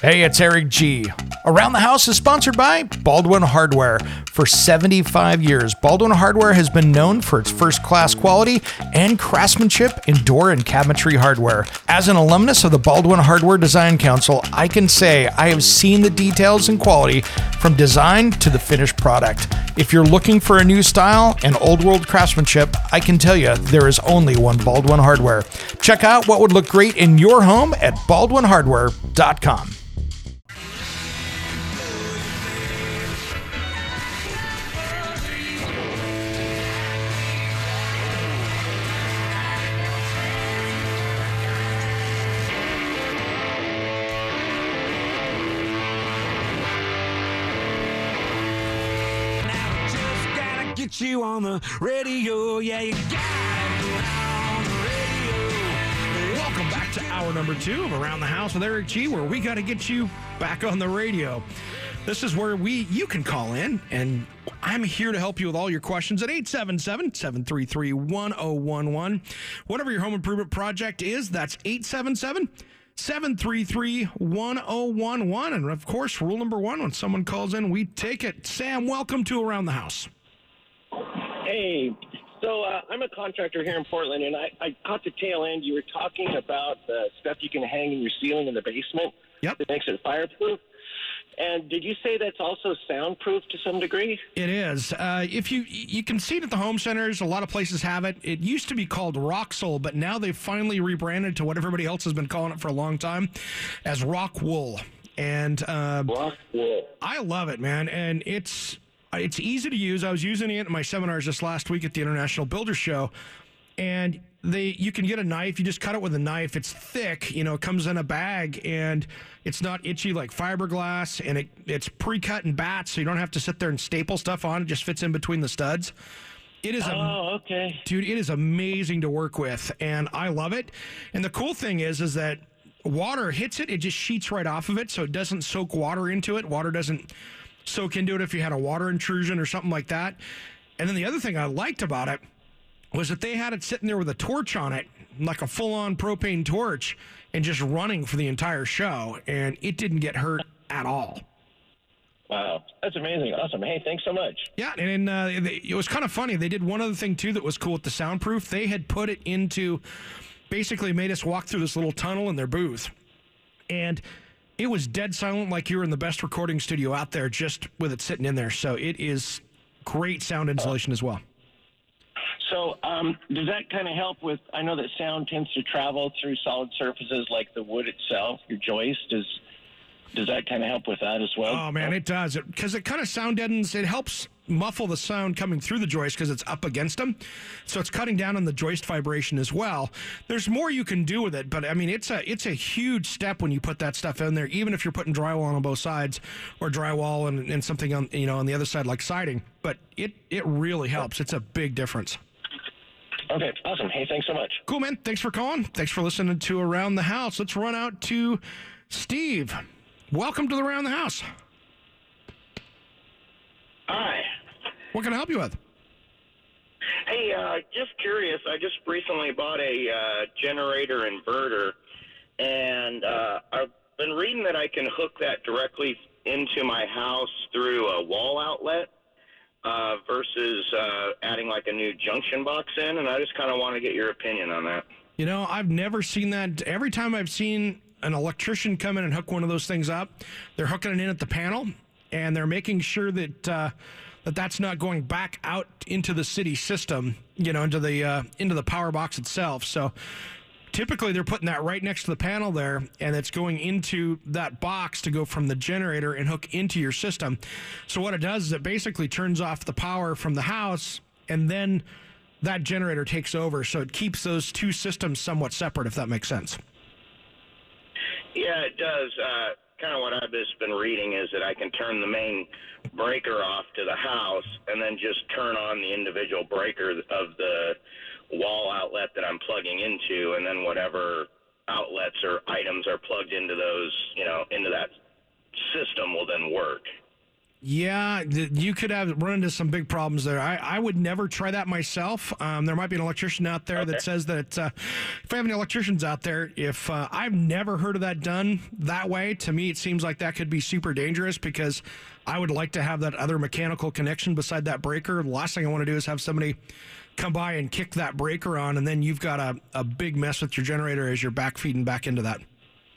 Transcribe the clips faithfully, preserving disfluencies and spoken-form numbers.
Hey, it's Eric G. Around the House is sponsored by Baldwin Hardware. For seventy-five years, Baldwin Hardware has been known for its first-class quality and craftsmanship in door and cabinetry hardware. As an alumnus of the Baldwin Hardware Design Council, I can say I have seen the details and quality from design to the finished product. If you're looking for a new style and old-world craftsmanship, I can tell you there is only one Baldwin Hardware. Check out what would look great in your home at baldwin hardware dot com. You on the radio, yeah, you got it on the radio. Welcome back to hour number two of Around the House with Eric G, where we got to get you back on the radio. This is where we you can call in, and I'm here to help you with all your questions at eight seven seven, seven three three, one oh one one. Whatever your home improvement project is, that's eight seven seven, seven three three, one oh one one. And of course, rule number one, when someone calls in, we take it. Sam, welcome to Around the House. Hey, so uh, I'm a contractor here in Portland, and I, I caught the tail end. You were talking about the stuff you can hang in your ceiling in the basement Yep. that makes it fireproof. And did you say that's also soundproof to some degree? It is. Uh, if you you can see it at the home centers, a lot of places have it. It used to be called Roxol, but now they've finally rebranded to what everybody else has been calling it for a long time, as Rock Wool. And uh, Rock Wool. I love it, man. And it's it's easy to use. I was using it in my seminars this last week at the International Builder Show, and they you can get a knife. You just cut it with a knife. It's thick, you know. It comes in a bag, and it's not itchy like fiberglass, and it it's pre-cut in bats, so you don't have to sit there and staple stuff on. It just fits in between the studs. It is, oh, okay, dude. It is amazing to work with, and I love it. And the cool thing is, is that water hits it, it just sheets right off of it, so it doesn't soak water into it. Water doesn't soak into it if you had a water intrusion or something like that. And then the other thing I liked about it was that they had it sitting there with a torch on it, like a full-on propane torch, and just running for the entire show, and it didn't get hurt at all. Wow, that's amazing. Awesome. Hey, thanks so much. Yeah, and uh, they, it was kind of funny. They did one other thing, too, that was cool with the soundproof. They had put it into, basically made us walk through this little tunnel in their booth, and it was dead silent, like you were in the best recording studio out there, just with it sitting in there. So it is great sound insulation as well. So um, does that kind of help with, I know that sound tends to travel through solid surfaces like the wood itself, your joist. Does, does that kind of help with that as well? Oh, man, it does. Because it, it kind of sound deadens. It helps muffle the sound coming through the joist because it's up against them. So it's cutting down on the joist vibration as well. There's more you can do with it, but, I mean, it's a it's a huge step when you put that stuff in there, even if you're putting drywall on both sides or drywall and, and something on, you know, on the other side like siding. But it, it really helps. It's a big difference. Okay, awesome. Hey, thanks so much. Cool, man. Thanks for calling. Thanks for listening to Around the House. Let's run out to Steve. Welcome to the Around the House. Hi. What can I help you with? Hey, uh, just curious. I just recently bought a uh, generator inverter, and uh, I've been reading that I can hook that directly into my house through a wall outlet uh, versus uh, adding like a new junction box in, and I just kind of want to get your opinion on that. You know, I've never seen that. Every time I've seen an electrician come in and hook one of those things up, they're hooking it in at the panel, and they're making sure that uh, that that's not going back out into the city system, you know, into the uh, into the power box itself. So typically they're putting that right next to the panel there, and it's going into that box to go from the generator and hook into your system. So what it does is it basically turns off the power from the house, and then that generator takes over. So it keeps those two systems somewhat separate, if that makes sense. Yeah, it does. Uh, kind of what I've just been reading is that I can turn the main breaker off to the house and then just turn on the individual breaker of the wall outlet that I'm plugging into, and then whatever outlets or items are plugged into those, you know, into that system will then work. Yeah, th- you could have run into some big problems there. I, I would never try that myself. Um, there might be an electrician out there Okay. that says that uh, if I have any electricians out there, if uh, I've never heard of that done that way, to me it seems like that could be super dangerous because I would like to have that other mechanical connection beside that breaker. The last thing I want to do is have somebody come by and kick that breaker on, and then you've got a, a big mess with your generator as you're back feeding back into that.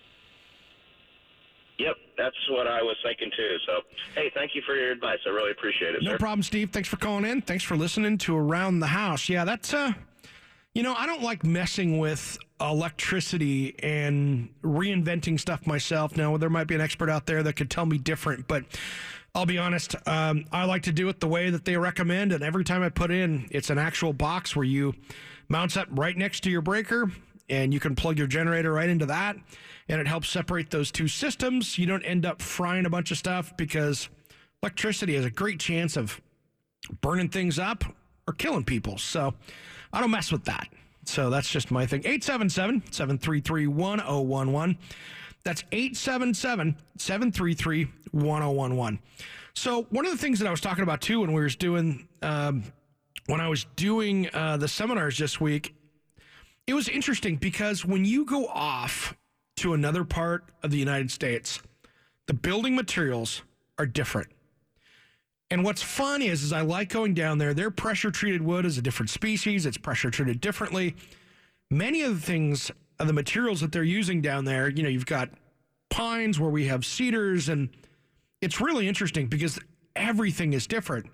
Yep, that's what I was thinking too. So, hey, thank you for your advice. I really appreciate it, No sir. problem, Steve. Thanks for calling in. Thanks for listening to Around the House. Yeah, that's, uh, you know, I don't like messing with electricity and reinventing stuff myself. Now, there might be an expert out there that could tell me different, but I'll be honest. Um, I like to do it the way that they recommend. And every time I put in, it's an actual box where you mounts up right next to your breaker and you can plug your generator right into that. And it helps separate those two systems. You don't end up frying a bunch of stuff because electricity has a great chance of burning things up or killing people. So I don't mess with that. So that's just my thing. eight seven seven, seven three three, one oh one one. That's eight seven seven, seven three three, one oh one one. So one of the things that I was talking about too when we were doing, um, when I was doing uh, the seminars this week, it was interesting because when you go off to another part of the United States, the building materials are different. And what's fun is, is I like going down there. Their pressure-treated wood is a different species. It's pressure-treated differently. Many of the things, of the materials that they're using down there, you know, you've got pines where we have cedars, and it's really interesting because everything is different.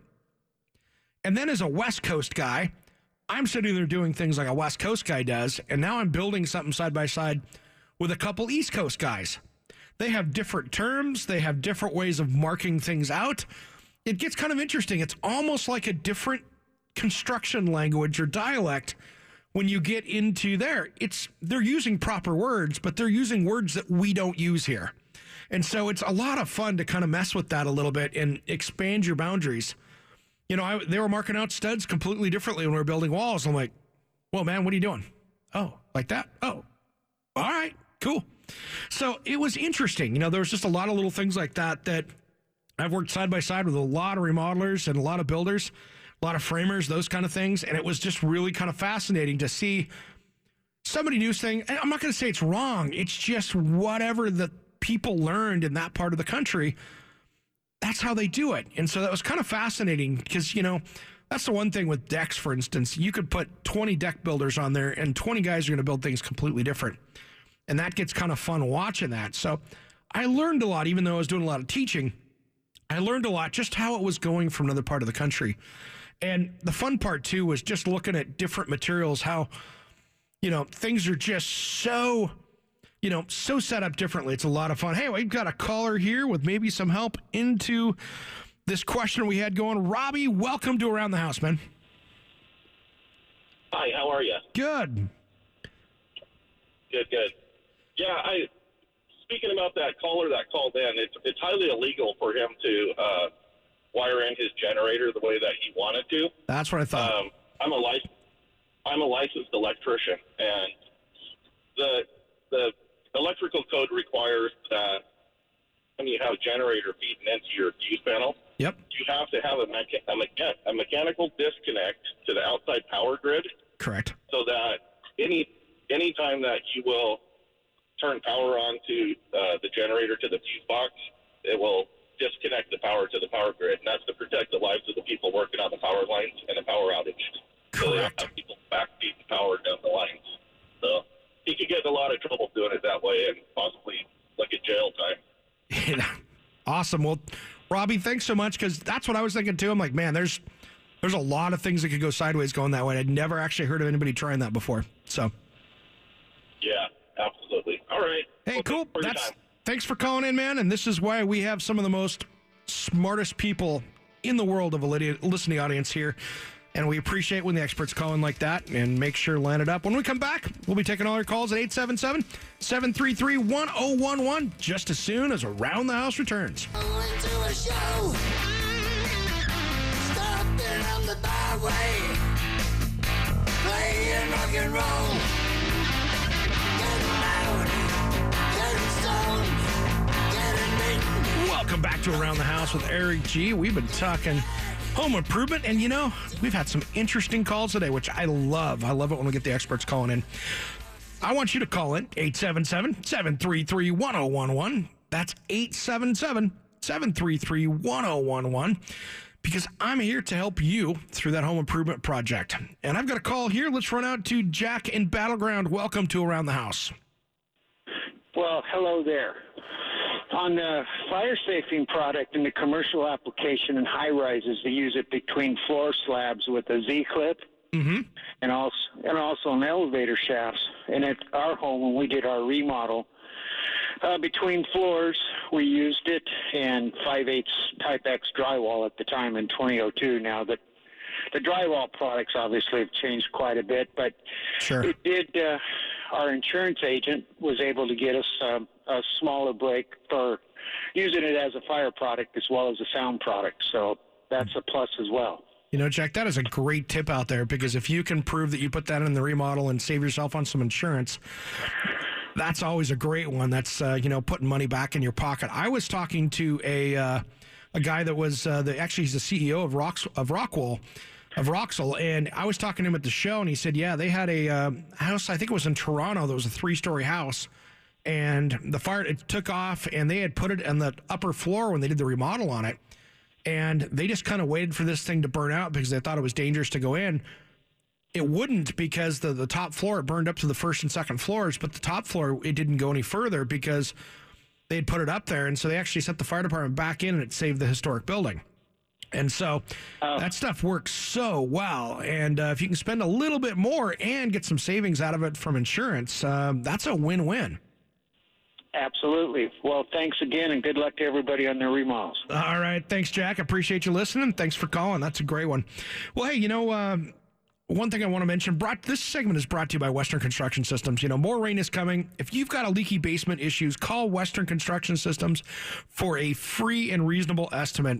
And then as a West Coast guy, I'm sitting there doing things like a West Coast guy does, and now I'm building something side by side with a couple East Coast guys. They have different terms. They have different ways of marking things out. It gets kind of interesting. It's almost like a different construction language or dialect when you get into there. It's they're using proper words, but they're using words that we don't use here. And so it's a lot of fun to kind of mess with that a little bit and expand your boundaries. You know, I, they were marking out studs completely differently when we were building walls. I'm like, well, man, what are you doing? Oh, like that? Oh, all right, cool. So it was interesting. You know, there was just a lot of little things like that that I've worked side by side with a lot of remodelers and a lot of builders, a lot of framers, those kind of things. And it was just really kind of fascinating to see somebody new saying, I'm not going to say it's wrong. It's just whatever the people learned in that part of the country, that's how they do it. And so that was kind of fascinating because, you know, that's the one thing with decks, for instance. You could put twenty deck builders on there and twenty guys are going to build things completely different. And that gets kind of fun watching that. So I learned a lot, even though I was doing a lot of teaching. I learned a lot just how it was going from another part of the country. And the fun part, too, was just looking at different materials, how, you know, things are just so, you know, so set up differently. It's a lot of fun. Hey, we've got a caller here with maybe some help into this question we had going. Robbie, welcome to Around the House, man. Hi, how are you? Good. Good, good. Yeah, I. Speaking about that caller that called in, it's it's highly illegal for him to uh, wire in his generator the way that he wanted to. That's what I thought. Um, I'm a lic- I'm a licensed electrician, and the the electrical code requires that when you have a generator feeding into your fuse panel, Yep. you have to have a, mecha- a, mecha- a mechanical disconnect to the outside power grid, Correct. so that any any time that you will turn power on to uh, the generator to the fuse box, it will disconnect the power to the power grid, and that's to protect the lives of the people working on the power lines and the power outage. So they don't Correct. have people backfeed the power down the lines. So he could get in a lot of trouble doing it that way and possibly look at jail time. Awesome. Well, Robbie, thanks so much, because that's what I was thinking too. I'm like, man, there's there's a lot of things that could go sideways going that way. I'd never actually heard of anybody trying that before. So, Yeah, absolutely. All right. hey, Well, cool. thanks for your That's time. thanks for calling in, man. And this is why we have some of the most smartest people in the world of a lit- listening audience here. And we appreciate when the experts call in like that and make sure to line it up. When we come back, we'll be taking all your calls at eight seven seven, seven three three, one oh one one just as soon as Around the House returns. Going to a show. Stopping on the byway. Playing rock and roll. Getting loud. Getting stoned. Getting beaten. Welcome back to Around the House with Eric G. We've been talking home improvement, and you know, we've had some interesting calls today, which I love. I love it when we get the experts calling in. I want you to call in eight seven seven, seven three three, one oh one one. That's eight seven seven, seven three three, one oh one one. Because I'm here to help you through that home improvement project. And I've got a call here. Let's run out to Jack in Battleground. Welcome to Around the House. Well, hello there. On the fire safing product in the commercial application and high rises, they use it between floor slabs with a Z-clip, Mm-hmm. and also and also on elevator shafts. And at our home, when we did our remodel, uh, between floors, we used it, and five eighths Type X drywall at the time in twenty oh two. Now, the, the drywall products obviously have changed quite a bit, but Sure. it did. Uh, our insurance agent was able to get us um, a smaller break for using it as a fire product as well as a sound product. So that's a plus as well. You know, Jack, that is a great tip out there, because if you can prove that you put that in the remodel and save yourself on some insurance, that's always a great one. That's, uh, you know, putting money back in your pocket. I was talking to a uh, a guy that was, uh, the, actually he's the C E O of, Rocks, of Rockwell, of Roxel, and I was talking to him at the show, and he said, yeah, they had a uh, house, I think it was in Toronto, that was a three-story house, and the fire, it took off, and they had put it on the upper floor when they did the remodel on it, and they just kind of waited for this thing to burn out because they thought it was dangerous to go in. It wouldn't, because the, the top floor, it burned up to the first and second floors, but the top floor, it didn't go any further because they had put it up there, and so they actually sent the fire department back in, and it saved the historic building. And so Oh. that stuff works so well. And uh, if you can spend a little bit more and get some savings out of it from insurance, um, that's a win-win. Absolutely. Well, thanks again, and good luck to everybody on their remodels. All right. Thanks, Jack. Appreciate you listening. Thanks for calling. That's a great one. Well, hey, you know, uh, one thing I want to mention, brought this segment is brought to you by Western Construction Systems. You know, more rain is coming. If you've got a leaky basement issues, call Western Construction Systems for a free and reasonable estimate.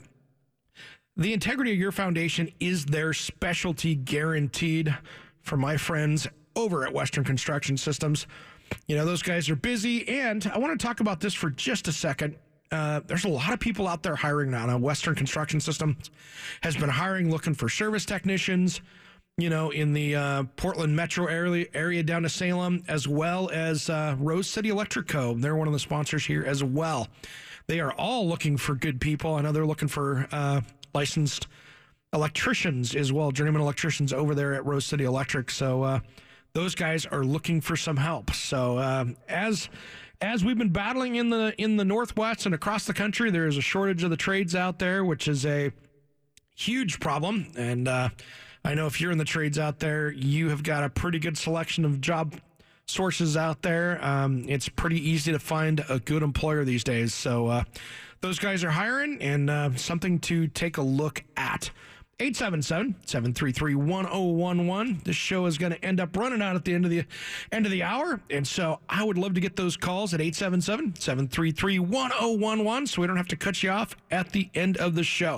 The integrity of your foundation is their specialty, guaranteed, for my friends over at Western Construction Systems. You know, those guys are busy, and I want to talk about this for just a second. Uh, there's a lot of people out there hiring now. Now, Western Construction Systems has been hiring, looking for service technicians, you know, in the uh, Portland metro area, area down to Salem, as well as uh, Rose City Electric Co. They're one of the sponsors here as well. They are all looking for good people. I know they're looking for uh, licensed electricians as well, journeyman electricians over there at Rose City Electric. So uh, those guys are looking for some help. So uh, as as we've been battling in the in the Northwest and across the country, there is a shortage of the trades out there, which is a huge problem. And uh, I know if you're in the trades out there, you have got a pretty good selection of job sources out there. Um, it's pretty easy to find a good employer these days. So uh, those guys are hiring, and uh, something to take a look at. eight seven seven, seven three three, one oh one one. This show is going to end up running out at the end of the end of the hour, and so I would love to get those calls at eight seven seven, seven three three, one oh one one so we don't have to cut you off at the end of the show.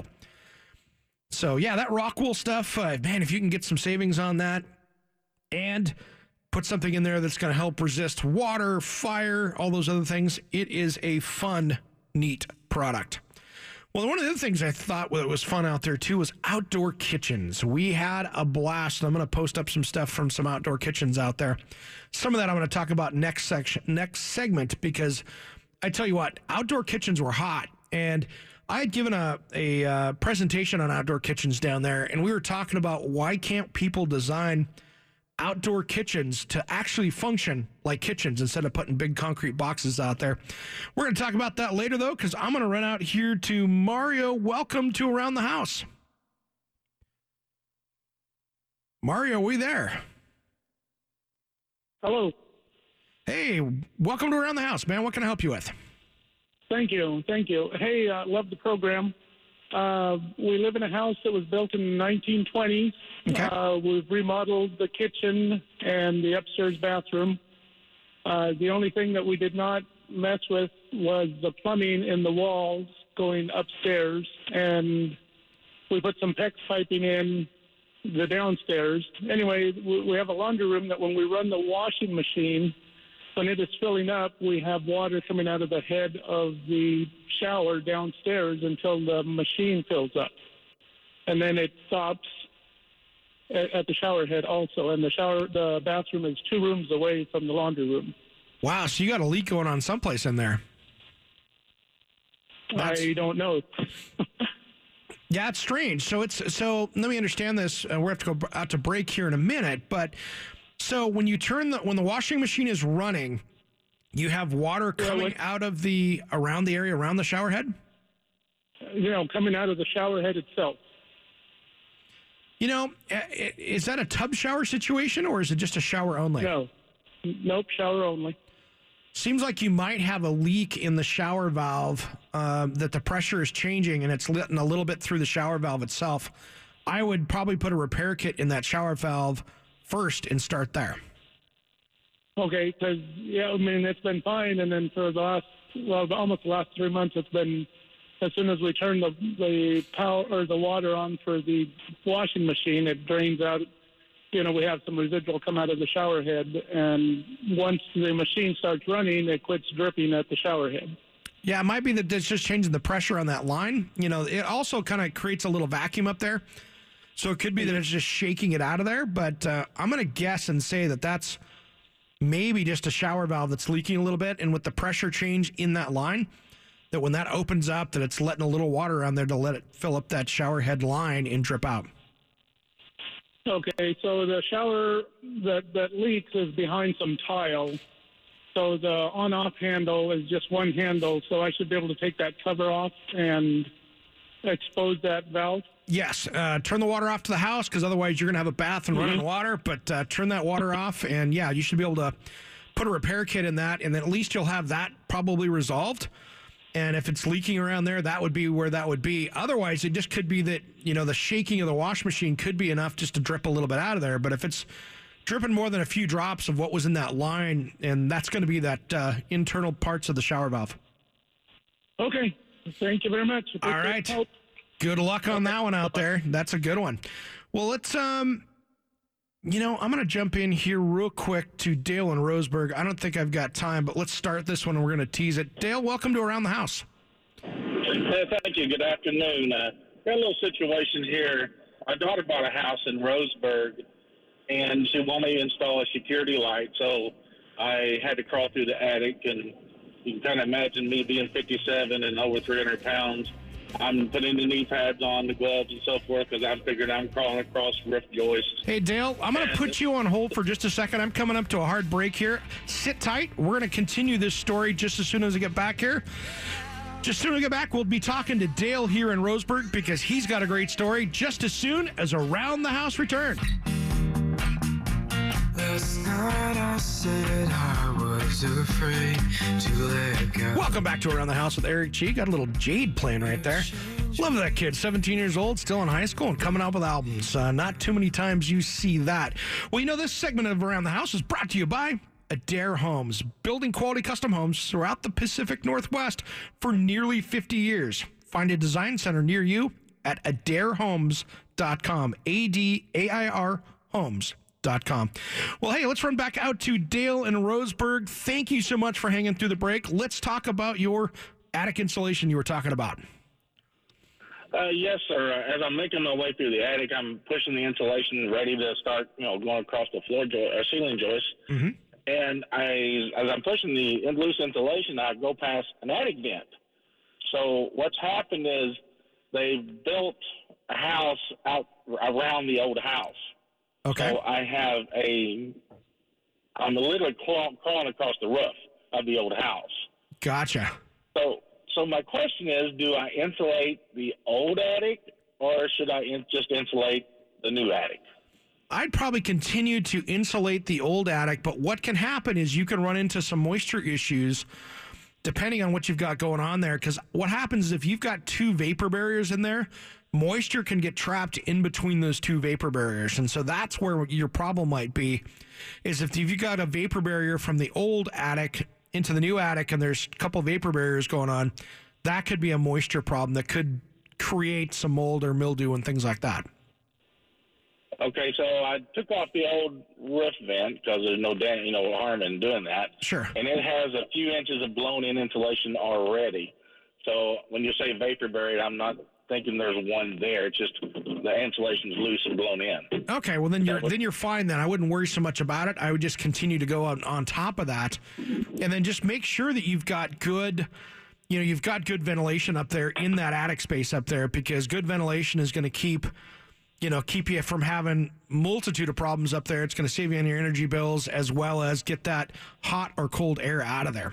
So yeah, that Rockwool stuff, uh, man, if you can get some savings on that and put something in there that's going to help resist water, fire, all those other things, it is a fun, neat product. Well, one of the other things I thought was fun out there, too, was outdoor kitchens. We had a blast. I'm going to post up some stuff from some outdoor kitchens out there. Some of that I'm going to talk about next section, next segment, because I tell you what, outdoor kitchens were hot. And I had given a, a uh, presentation on outdoor kitchens down there, and we were talking about why can't people design outdoor kitchens to actually function like kitchens instead of putting big concrete boxes out there. We're going to talk about that later, though, because I'm going to run out here to Mario. Welcome to Around the House. Mario, are we there? Hello. Hey, welcome to Around the House, man. What can I help you with? Thank you. Thank you. Hey, uh, love the program. Uh, we live in a house that was built in the nineteen twenties. Okay. Uh, we've remodeled the kitchen and the upstairs bathroom. Uh, the only thing that we did not mess with was the plumbing in the walls going upstairs, and we put some PEX piping in the downstairs. Anyway, we we have a laundry room that when we run the washing machine, when it is filling up, we have water coming out of the head of the shower downstairs until the machine fills up. And then it stops at, at the shower head also. And the shower, the bathroom is two rooms away from the laundry room. Wow, so you got a leak going on someplace in there. That's... I don't know. Yeah, it's strange. So it's so let me understand this. Uh, we have to go out to break here in a minute, but so when you turn the when the washing machine is running, you have water coming yeah, when, out of the around the area around the shower head? You know, coming out of the shower head itself. You know, is that a tub shower situation or is it just a shower only? No. Nope, shower only. Seems like you might have a leak in the shower valve, uh, that the pressure is changing and it's letting a little bit through the shower valve itself. I would probably put a repair kit in that shower valve first and start there. Okay, because, yeah, I mean, it's been fine. And then for the last, well, almost the last three months, it's been, as soon as we turn the, the power or the water on for the washing machine, it drains out. You know, we have some residual come out of the shower head, and once the machine starts running, it quits dripping at the shower head. Yeah, it might be that it's just changing the pressure on that line. You know, it also kind of creates a little vacuum up there. So it could be that it's just shaking it out of there, but uh, I'm going to guess and say that that's maybe just a shower valve that's leaking a little bit, and with the pressure change in that line, that when that opens up, that it's letting a little water on there to let it fill up that shower head line and drip out. Okay, so the shower that, that leaks is behind some tile. So the on-off handle is just one handle, so I should be able to take that cover off and expose that valve? Yes. Uh, turn the water off to the house, because otherwise you're going to have a bath and mm-hmm. running water, but uh, turn that water off, and yeah, you should be able to put a repair kit in that, and then at least you'll have that probably resolved. And if it's leaking around there, that would be where that would be. Otherwise, it just could be that, you know, the shaking of the wash machine could be enough just to drip a little bit out of there. But if it's dripping more than a few drops of what was in that line, and that's going to be that uh, internal parts of the shower valve. Okay. Thank you very much. All right. Good luck on that one out there. That's a good one. Well, let's, um, you know, I'm going to jump in here real quick to Dale and Roseburg. I don't think I've got time, but let's start this one and we're going to tease it. Dale, welcome to Around the House. Hey, thank you. Good afternoon. Uh, got a little situation here. My daughter bought a house in Roseburg, and she wanted me to install a security light, so I had to crawl through the attic, and you can kind of imagine me being fifty-seven and over three hundred pounds. I'm putting the knee pads on, the gloves and so forth, because I figured I'm crawling across roof joists. Hey, Dale, I'm going to put you on hold for just a second. I'm coming up to a hard break here. Sit tight. We're going to continue this story just as soon as I get back here. Just as soon as we get back, we'll be talking to Dale here in Roseburg, because he's got a great story just as soon as Around the House returns. Last night I said I was afraid to let go. Welcome back to Around the House with Eric G. Got a little Jade playing right there. Love that kid, seventeen years old, still in high school and coming out with albums. Uh, not too many times you see that. Well, you know, this segment of Around the House is brought to you by Adair Homes, building quality custom homes throughout the Pacific Northwest for nearly fifty years. Find a design center near you at adair homes dot com. A D A I R homes dot com. Well, hey, let's run back out to Dale and Roseburg. Thank you so much for hanging through the break. Let's talk about your attic insulation you were talking about. Uh, yes, sir. As I'm making my way through the attic, I'm pushing the insulation, ready to start, you know, going across the floor jo- or ceiling joist. Mm-hmm. And I, as I'm pushing the loose insulation, I go past an attic vent. So what's happened is they've built a house out around the old house. Okay. So I have a, I'm literally crawling, crawling across the roof of the old house. Gotcha. So, so my question is, do I insulate the old attic, or should I in, just insulate the new attic? I'd probably continue to insulate the old attic, but what can happen is you can run into some moisture issues depending on what you've got going on there. Because what happens is if you've got two vapor barriers in there, moisture can get trapped in between those two vapor barriers. And so that's where your problem might be, is if you've got a vapor barrier from the old attic into the new attic and there's a couple vapor barriers going on, that could be a moisture problem that could create some mold or mildew and things like that. Okay, so I took off the old roof vent because there's no da- you know harm in doing that. Sure. And it has a few inches of blown-in insulation already. So when you say vapor buried, I'm not thinking there's one there. It's just the insulation's loose and blown in. Okay, well then you're then you're fine. Then I wouldn't worry so much about it. I would just continue to go on on top of that, and then just make sure that you've got good. You know, you've got good ventilation up there in that attic space up there, because good ventilation is going to keep, you know, keep you from having multitude of problems up there. It's going to save you on your energy bills, as well as get that hot or cold air out of there.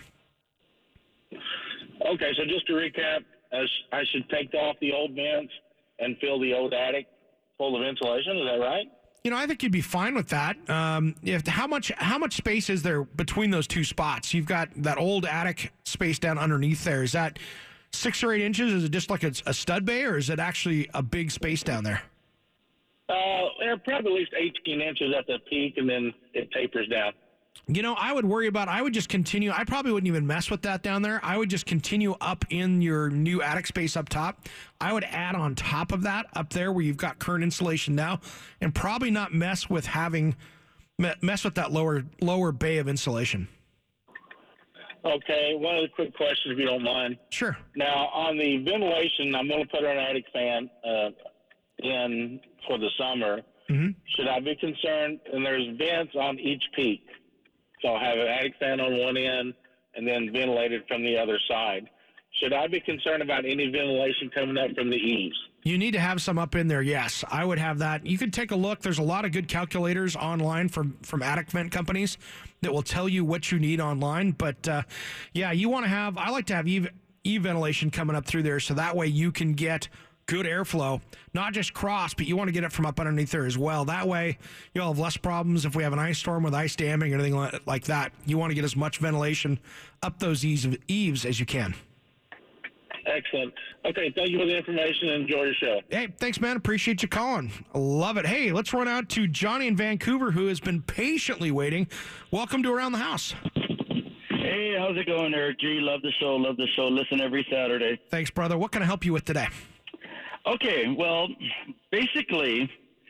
Okay, so just to recap, I should take off the old vents and fill the old attic full of insulation. Is that right? You know, I think you'd be fine with that. Um, if how much how much space is there between those two spots? You've got that old attic space down underneath there. Is that six or eight inches? Is it just like a, a stud bay, or is it actually a big space down there? Uh, they're probably at least eighteen inches at the peak, and then it tapers down. You know, I would worry about, I would just continue. I probably wouldn't even mess with that down there. I would just continue up in your new attic space up top. I would add on top of that up there where you've got current insulation now, and probably not mess with having, mess with that lower, lower bay of insulation. Okay, one other quick question, if you don't mind. Sure. Now, on the ventilation, I'm going to put an attic fan uh, in for the summer. Mm-hmm. Should I be concerned? And there's vents on each peak. So I'll have an attic fan on one end and then ventilated from the other side. Should I be concerned about any ventilation coming up from the eaves? You need to have some up in there, yes. I would have that. You could take a look. There's a lot of good calculators online from, from attic vent companies that will tell you what you need online. But, uh, yeah, you want to have – I like to have eve, eve ventilation coming up through there, so that way you can get – good airflow, not just cross, but you want to get it from up underneath there as well. That way, you'll have less problems if we have an ice storm with ice damming or anything like that. You want to get as much ventilation up those eaves as you can. Excellent. Okay, thank you for the information and enjoy your show. Hey, thanks, man. Appreciate you calling. Love it. Hey, let's run out to Johnny in Vancouver, who has been patiently waiting. Welcome to Around the House. Hey, how's it going, Eric G? Love the show, love the show. Listen every Saturday. Thanks, brother. What can I help you with today? Okay, well, basically,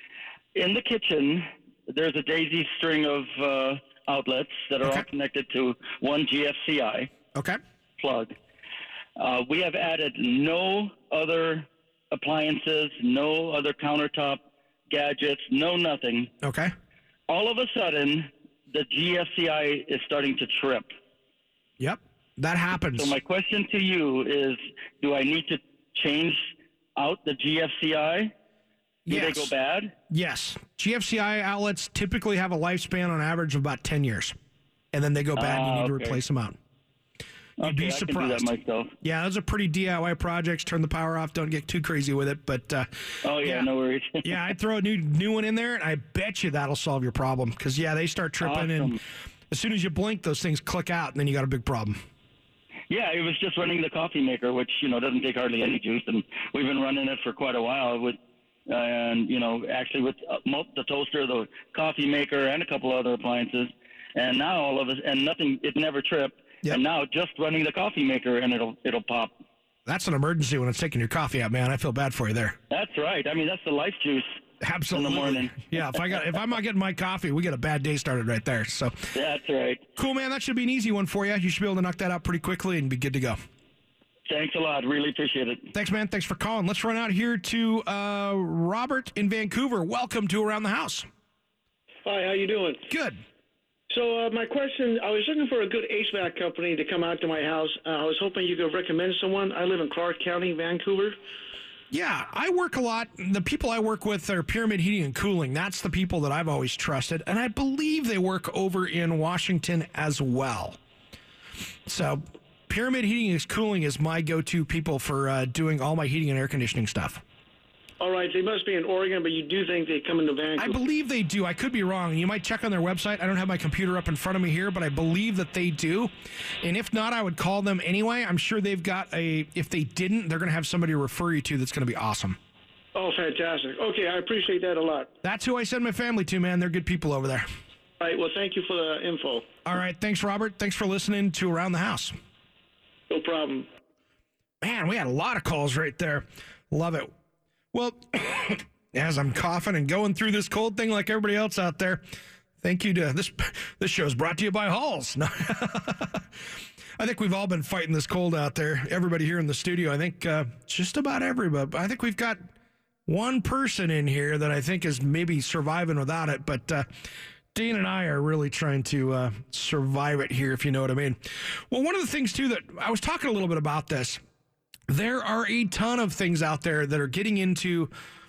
in the kitchen, there's a daisy string of uh, outlets that are okay. all connected to one G F C I okay. plug. Uh, we have added no other appliances, no other countertop gadgets, no nothing. Okay. All of a sudden, the G F C I is starting to trip. Yep, that happens. So my question to you is, do I need to change out the G F C I? Do yes. they go bad? Yes. G F C I outlets typically have a lifespan on average of about ten years, and then they go bad uh, and you need okay. to replace them out. You'd okay, be surprised. I can do that myself. Yeah, those are pretty D I Y projects. Turn the power off. Don't get too crazy with it. But uh, oh yeah, yeah, no worries. yeah, I'd throw a new new one in there, and I bet you that'll solve your problem. Because yeah, they start tripping, awesome. and as soon as you blink, those things click out, and then you got a big problem. Yeah, it was just running the coffee maker, which, you know, doesn't take hardly any juice, and we've been running it for quite a while with, uh, and, you know, actually with uh, the toaster, the coffee maker, and a couple other appliances, and now all of us, and nothing, it never tripped, yep. and now just running the coffee maker, and it'll it'll pop. That's an emergency when it's taking your coffee out, man. I feel bad for you there. That's right. I mean, that's the life juice. Absolutely. In the morning. yeah, if I got if I'm not getting my coffee, we get a bad day started right there. So that's right. Cool, man. That should be an easy one for you. You should be able to knock that out pretty quickly and be good to go. Thanks a lot. Really appreciate it. Thanks, man. Thanks for calling. Let's run out here to uh, Robert in Vancouver. Welcome to Around the House. Hi, how you doing? Good. So uh, my question, I was looking for a good H V A C company to come out to my house. Uh, I was hoping you could recommend someone. I live in Clark County, Vancouver. Yeah, I work a lot. The people I work with are Pyramid Heating and Cooling. That's the people that I've always trusted. And I believe they work over in Washington as well. So Pyramid Heating and Cooling is my go-to people for uh, doing all my heating and air conditioning stuff. All right, they must be in Oregon, but you do think they come into Vancouver? I believe they do. I could be wrong. You might check on their website. I don't have my computer up in front of me here, but I believe that they do. And if not, I would call them anyway. I'm sure they've got a, if they didn't, they're going to have somebody to refer you to that's going to be awesome. Oh, fantastic. Okay, I appreciate that a lot. That's who I send my family to, man. They're good people over there. All right, well, thank you for the info. All right, thanks, Robert. Thanks for listening to Around the House. No problem. Man, we had a lot of calls right there. Love it. Well, as I'm coughing and going through this cold thing like everybody else out there. Thank you to this. This show is brought to you by Halls. No. I think we've all been fighting this cold out there. Everybody here in the studio. I think uh, just about everybody. I think we've got one person in here that I think is maybe surviving without it. But uh, Dean and I are really trying to uh, survive it here, if you know what I mean. Well, one of the things, too, that I was talking a little bit about this. There are a ton of things out there that are getting into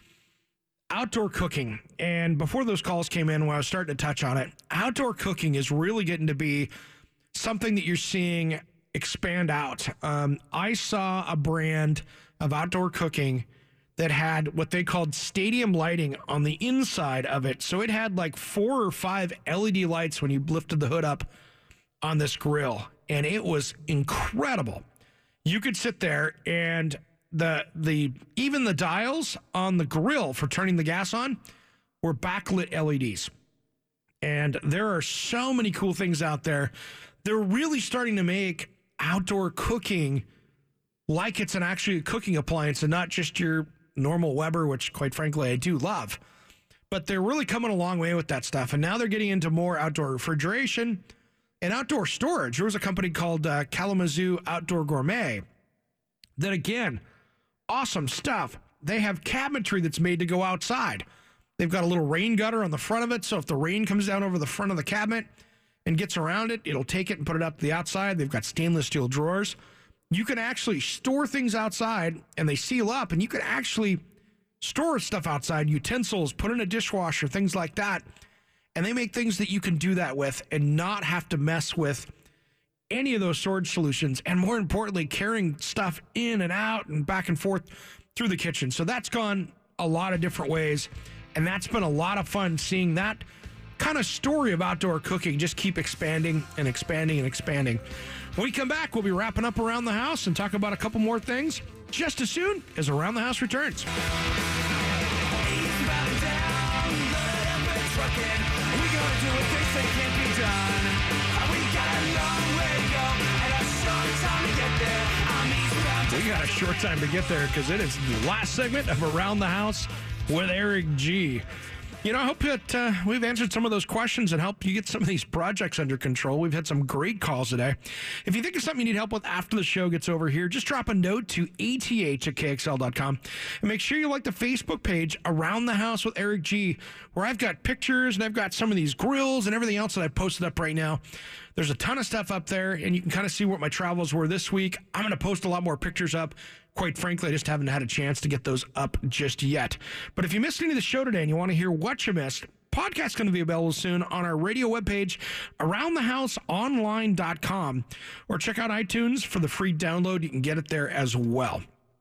outdoor cooking. And before those calls came in, when I was starting to touch on it, outdoor cooking is really getting to be something that you're seeing expand out. Um, I saw a brand of outdoor cooking that had what they called stadium lighting on the inside of it. So it had like four or five L E D lights when you lifted the hood up on this grill. And it was incredible. You could sit there and the the even the dials on the grill for turning the gas on were backlit L E Ds. And there are so many cool things out there. They're really starting to make outdoor cooking like it's an actually cooking appliance and not just your normal Weber, which quite frankly I do love. But they're really coming a long way with that stuff. And now they're getting into more outdoor refrigeration and outdoor storage. There was a company called uh, Kalamazoo Outdoor Gourmet that, again, awesome stuff. They have cabinetry that's made to go outside. They've got a little rain gutter on the front of it, so if the rain comes down over the front of the cabinet and gets around it, it'll take it and put it up to the outside. They've got stainless steel drawers. You can actually store things outside, and they seal up, and you can actually store stuff outside, utensils, put in a dishwasher, things like that. And they make things that you can do that with and not have to mess with any of those storage solutions. And more importantly, carrying stuff in and out and back and forth through the kitchen. So that's gone a lot of different ways. And that's been a lot of fun seeing that kind of story of outdoor cooking just keep expanding and expanding and expanding. When we come back, we'll be wrapping up Around the House and talk about a couple more things just as soon as Around the House returns. We got a short time to get there because it is the last segment of Around the House with Eric G. You know, I hope that uh, we've answered some of those questions and helped you get some of these projects under control. We've had some great calls today. If you think of something you need help with after the show gets over here, just drop a note to A T H at K X L dot com. And make sure you like the Facebook page, Around the House with Eric G, where I've got pictures and I've got some of these grills and everything else that I've posted up right now. There's a ton of stuff up there, and you can kind of see what my travels were this week. I'm going to post a lot more pictures up. Quite frankly, I just haven't had a chance to get those up just yet. But if you missed any of the show today and you want to hear what you missed, podcast's going to be available soon on our radio webpage, around the house online dot com, or check out iTunes for the free download. You can get it there as well.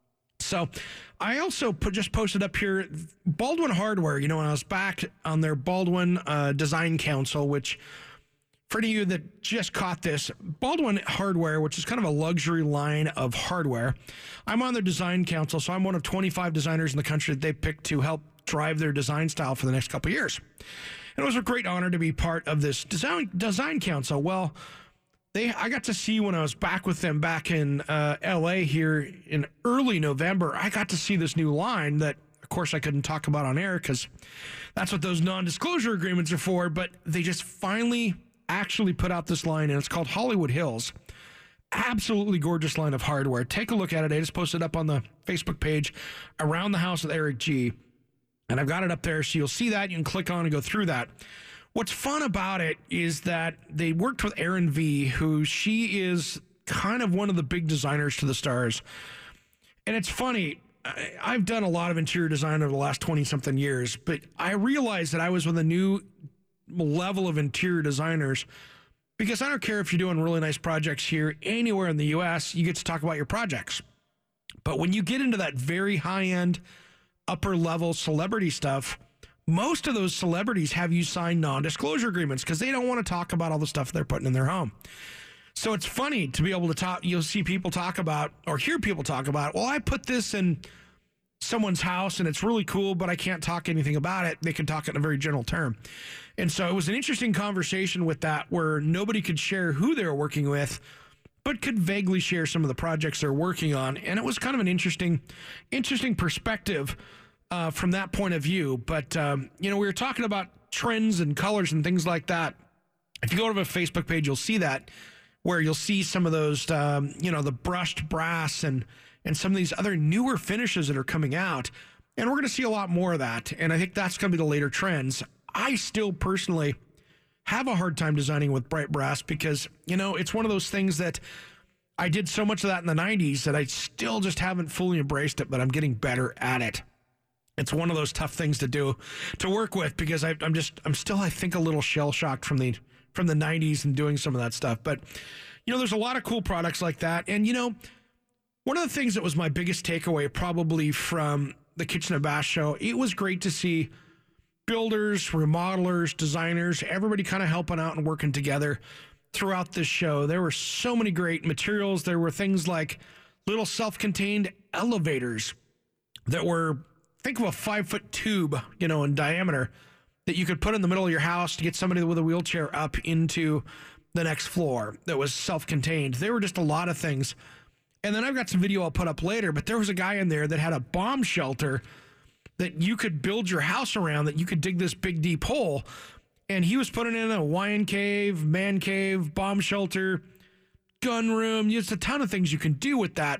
So I also put, just posted up here Baldwin Hardware. You know, when I was back on their Baldwin uh, Design Council, which for any of you that just caught this, Baldwin Hardware, which is kind of a luxury line of hardware, I'm on their design council, so I'm one of twenty-five designers in the country that they picked to help drive their design style for the next couple of years. And it was a great honor to be part of this design design council. Well, they I got to see when I was back with them back in uh, L A here in early November, I got to see this new line that, of course, I couldn't talk about on air because that's what those non-disclosure agreements are for, but they just finally actually put out this line, and it's called Hollywood Hills. Absolutely gorgeous line of hardware. Take a look at it. I just posted up on the Facebook page, Around the House with Eric G. And I've got it up there, so you'll see that. You can click on and go through that. What's fun about it is that they worked with Erin V., who she is kind of one of the big designers to the stars. And it's funny, I, I've done a lot of interior design over the last twenty-something years, but I realized that I was with a new level of interior designers, because I don't care if you're doing really nice projects here anywhere in the U S, you get to talk about your projects. But when you get into that very high-end, upper-level celebrity stuff, most of those celebrities have you sign non-disclosure agreements because they don't want to talk about all the stuff they're putting in their home. So it's funny to be able to talk, you'll see people talk about, or hear people talk about, well, I put this in someone's house and it's really cool, but I can't talk anything about it. They can talk it in a very general term. And so it was an interesting conversation with that, where nobody could share who they were working with, but could vaguely share some of the projects they're working on. And it was kind of an interesting, interesting perspective uh, from that point of view. But, um, you know, we were talking about trends and colors and things like that. If you go to the Facebook page, you'll see that, where you'll see some of those, um, you know, the brushed brass and, and some of these other newer finishes that are coming out. And we're going to see a lot more of that. And I think that's going to be the later trends. I still personally have a hard time designing with bright brass because, you know, it's one of those things that I did so much of that in the nineties that I still just haven't fully embraced it, but I'm getting better at it. It's one of those tough things to do, to work with, because I, I'm just, I'm still, I think, a little shell-shocked from the, from the nineties and doing some of that stuff. But, you know, there's a lot of cool products like that. And, you know, one of the things that was my biggest takeaway probably from the Kitchen and Bath show, it was great to see builders, remodelers, designers, everybody kind of helping out and working together throughout this show. There were so many great materials. There were things like little self-contained elevators that were, think of a five-foot tube, you know, in diameter that you could put in the middle of your house to get somebody with a wheelchair up into the next floor that was self-contained. There were just a lot of things. And then I've got some video I'll put up later, but there was a guy in there that had a bomb shelter that you could build your house around, that you could dig this big, deep hole. And he was putting in a Hawaiian cave, man cave, bomb shelter, gun room. There's a ton of things you can do with that.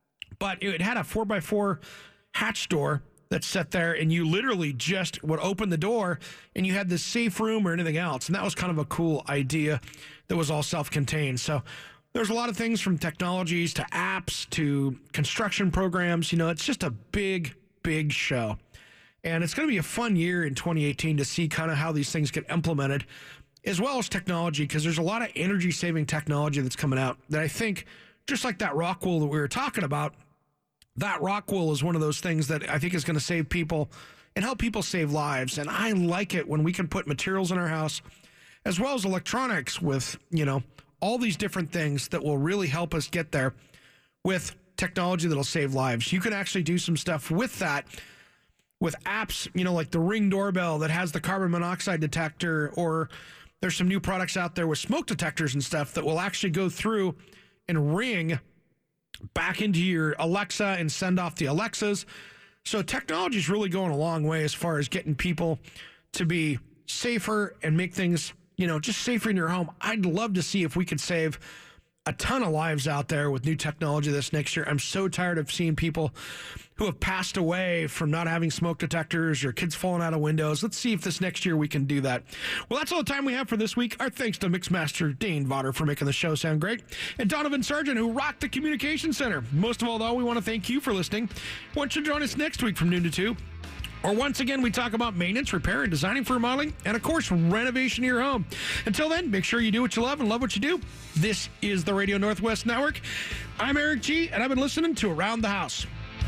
But it had a four by four hatch door that's set there, and you literally just would open the door, and you had this safe room or anything else. And that was kind of a cool idea that was all self-contained. So there's a lot of things, from technologies to apps to construction programs. You know, it's just a big, big show. And it's going to be a fun year in twenty eighteen to see kind of how these things get implemented, as well as technology, because there's a lot of energy-saving technology that's coming out that I think, just like that rock wool that we were talking about, that rock wool is one of those things that I think is going to save people and help people save lives. And I like it when we can put materials in our house, as well as electronics, with, you know, all these different things that will really help us get there with technology that'll save lives. You can actually do some stuff with that, with apps, you know, like the Ring doorbell that has the carbon monoxide detector, or there's some new products out there with smoke detectors and stuff that will actually go through and ring back into your Alexa and send off the Alexas. So technology is really going a long way as far as getting people to be safer and make things, you know, just safer in your home. I'd love to see if we could save a ton of lives out there with new technology this next year. I'm so tired of seeing people who have passed away from not having smoke detectors, or kids falling out of windows. Let's see if this next year we can do that. Well, that's all the time we have for this week. Our thanks to Mixmaster Dane Vodder for making the show sound great, and Donovan Sargent, who rocked the Communication Center. Most of all, though, we want to thank you for listening. Why don't you join us next week from noon to two? Or once again, we talk about maintenance, repair, and designing for remodeling, and of course, renovation of your home. Until then, make sure you do what you love and love what you do. This is the Radio Northwest Network. I'm Eric G., and I've been listening to Around the House.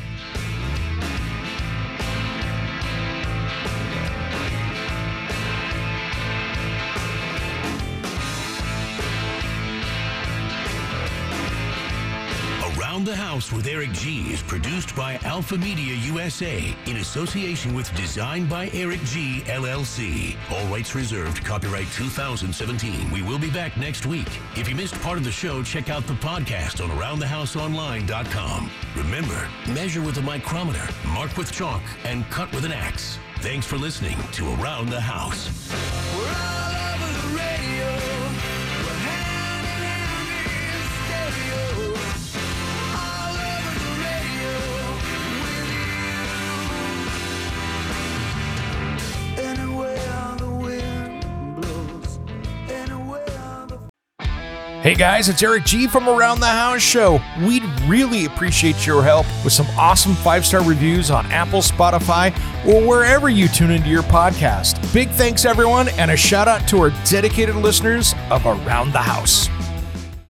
Around the House with Eric G. is produced by Alpha Media U S A in association with Design by Eric G. L L C. All rights reserved. Copyright two thousand seventeen. We will be back next week. If you missed part of the show, check out the podcast on around the house online dot com. Remember, measure with a micrometer, mark with chalk, and cut with an axe. Thanks for listening to Around the House. We're all over the radio. We're hand in hand in stereo. All over the radio with you. Anywhere the wind blows. Anywhere the... Hey guys, it's Eric G. from Around the House Show. We'd really appreciate your help with some awesome five-star reviews on Apple, Spotify, or wherever you tune into your podcast. Big thanks, everyone, and a shout out to our dedicated listeners of Around the House.